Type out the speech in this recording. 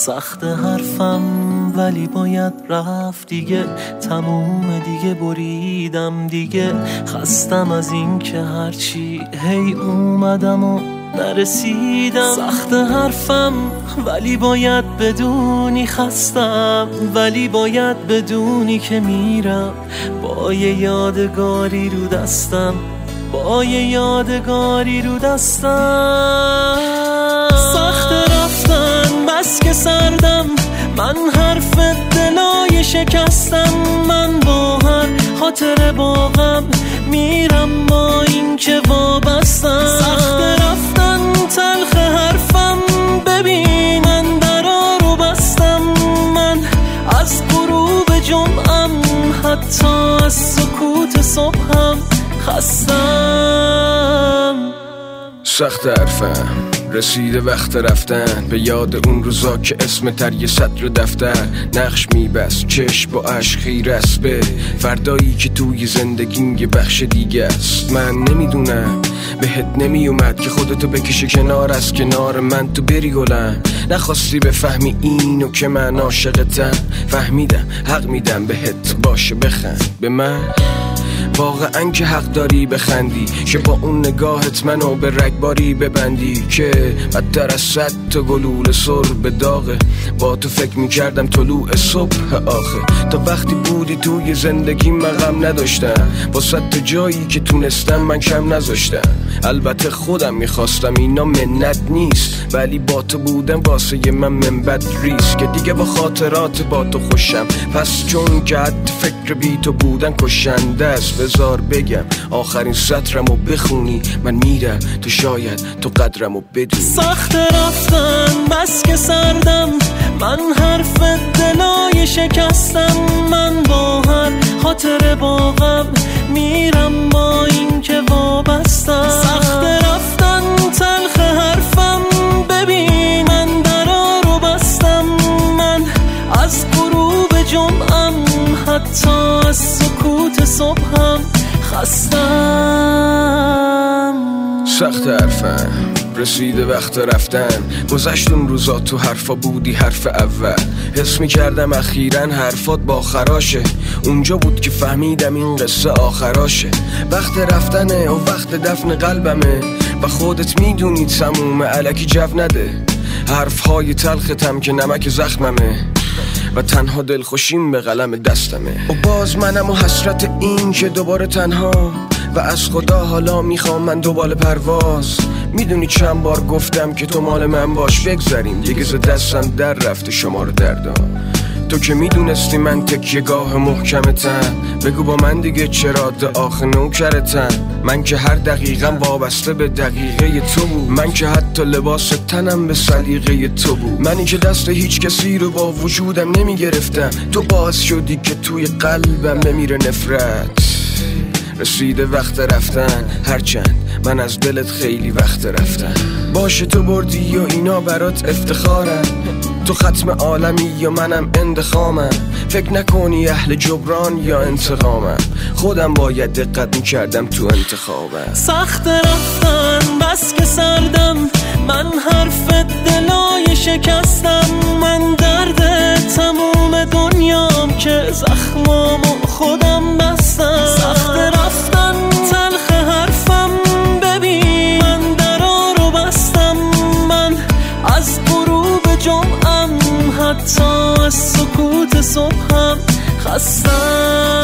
سخت حرفم ولی باید رفت دیگه، تموم دیگه، بریدم دیگه، خستم از این که هرچی هی اومدم و نرسیدم. سخت حرفم ولی باید بدونی خستم، ولی باید بدونی که میرم با یه یادگاری رو دستم، با یه یادگاری رو دستم. سخت رفتن بس که سردم، من حرف دلای شکستم، من با هر خاطر باغم میرم با این که وابستم. سخت رفتن تلخ حرفم، ببین من درا رو بستم، من از غروب جمعم حتی از سکوت صبحم خستم. سخت حرفم رسیده وقت رفتن، به یاد اون روزا که اسم تر یه سطر دفتر نقش میبست، چشم با عشق خیره است به فردایی که توی زندگیم یه بخش دیگه است. من نمیدونم بهت نمیومد که خودتو بکشی کنار از کنار من، تو بری گلم نخواستی بفهمی اینو که من عاشقتم. فهمیدم حق میدم بهت باشه بخند به من، واقعا که حق داری بخندی که با اون نگاهت منو به رگباری ببندی که بدتر از 100 تا گلوله سر به داغه. با تو فکر میکردم طلوع صبح آخه، تا وقتی بودی توی زندگی من غم نداشتم، با 100 تا جایی که تونستم من کم نذاشتم. البته خودم میخواستم اینا منت نیست، ولی با تو بودم واسه من منبت ریست که دیگه با خاطرات با تو خوشم. پس چون که حد فکر بی تو بودن کشنده است، بذار بگم آخرین سطرمو بخونی، من میرم تو شاید تو قدرمو بدونی. سخت رفتن بس که سردم، من حرف دلای شکستم، من با هر خاطر باغم میرم با این که وابستم. سخت رفتن تلخ حرفم، ببین من درا رو بستم، من از غروب جمعم حتی از سکوت صبحم خستم. سخت حرفم رسیده وقت رفتن، گذشت اون روزا تو حرفا بودی حرف اول، حس میکردم اخیراً حرفات با خراشه، اونجا بود که فهمیدم این قصه آخراشه. وقت رفتنه و وقت دفن قلبمه و خودت میدونی تمومه، الکی جو نده حرفهای تلختم که نمک زخممه و تنها دلخوشیم به قلم دستمه. و باز منم و حسرت این که دوباره تنها و از خدا حالا میخوام من دوباره پرواز. میدونی چند بار گفتم که تو مال من باش، بگذاریم دیگه ز دستم در رفته شمار دردام. تو که میدونستی من تکیه‌گاه محکمتم، بگو با من دیگه چرا آخه نوکرتم. من که هر دقیقم وابسته به دقیقه تو بود، من که حتی لباس تنم به سلیقه تو بود، منی که دست هیچ کسی رو با وجودم نمیگرفتم، تو باعث شدی که توی قلبم بمیره نفرت. رسیده وقت رفتن، هرچند من از دلت خیلی وقت رفتم. باشه تو بردی و اینا برات افتخارم، تو ختم عالمی یا منم اندخامم. فکر نکنی اهل جبران یا انتقامم، خودم باید دقت میکردم تو انتخابم. سخت رفتن بس که سردم، من حرف دلای شکستم، من درد تموم دنیام که زخمامو خودم بستم. سخت رفتن تلخ حرفم، ببین من درا رو بستم، من از غروب جمعم حتی از سکوت صبحم خستم.